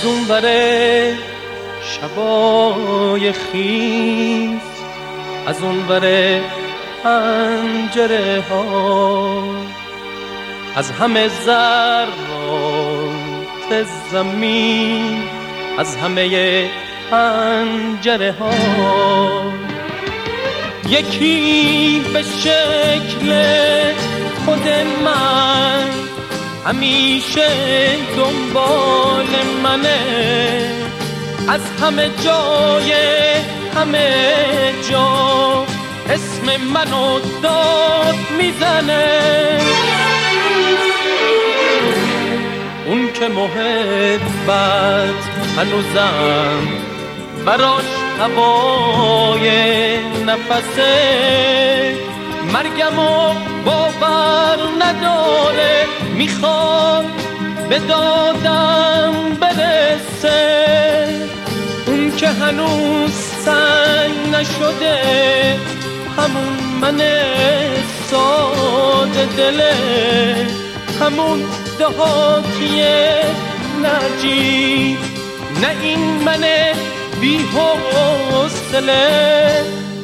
اون بره شبای خیز، از اون بره پنجره ها، از همه ذرات زمین، از همه پنجره ها، یکی به شکل خود من همیشه دنبال منه، از همه جای همه جا اسم منو داد میزنه. اون که محبت هنوزم براش هوای نفسه، مرگمو باور نداره، میخواد به دادم برسه. اون که هنوز سنگ نشده، همون من ساده دله، همون دهاتی نجیب، نه این من بی حوصله.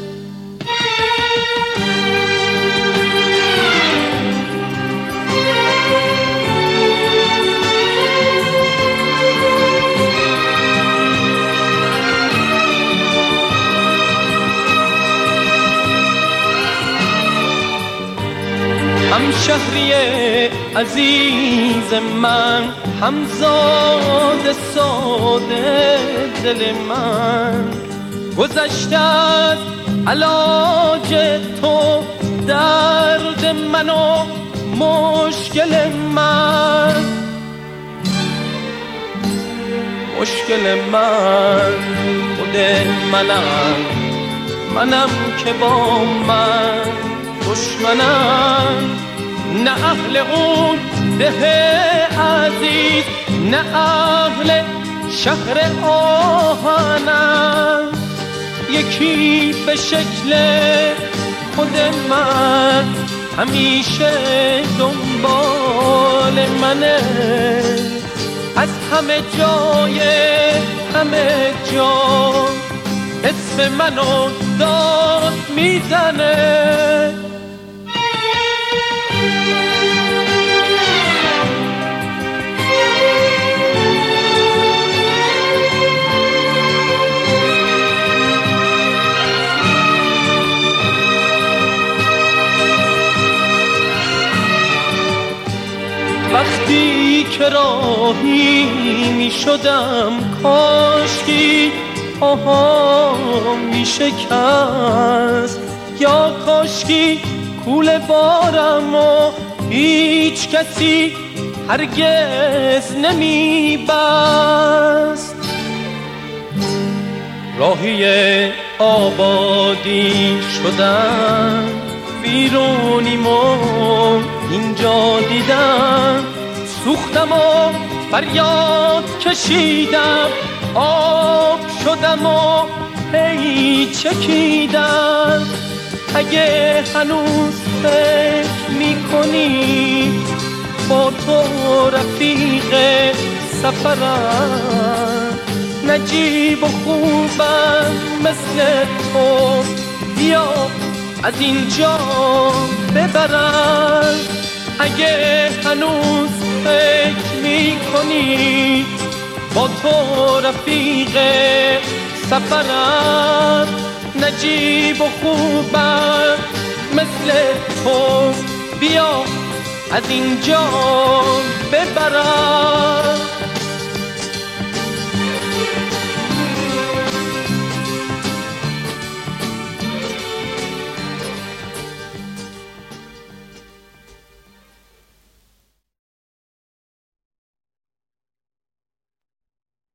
همشهری عزیز من، همزاد ساده دل من، گذشته از علاج تو درد من و مشکل من. مشکل من خود منم که با من دشمنم، نه اهل اون ده عزیز، نه اهل شهر آهنم. یکی به شکل خود من همیشه دنبال منه، از همه جای همه جا اسم منو داد میزنه. وقتی که راهی می شدم، کاشکی پاهام می شکست، یا کاشکی کوله بارم و هیچ کسی هرگز نمی بست. راهی آبادی شدم، بیرونیم و اینجا دیدم، سوختم و فریاد کشیدم، آب شدم و هی چکیدم. اگه هنوز فکر میکنی با تو رفیق سفرم، نجیب و خوبم مثل تو، بیا از اینجا ببرم. اگه هنوز فکر میکنی با تو رفیق سفرم، نجیب و خوبم مثل تو، بیا از اینجا ببرم.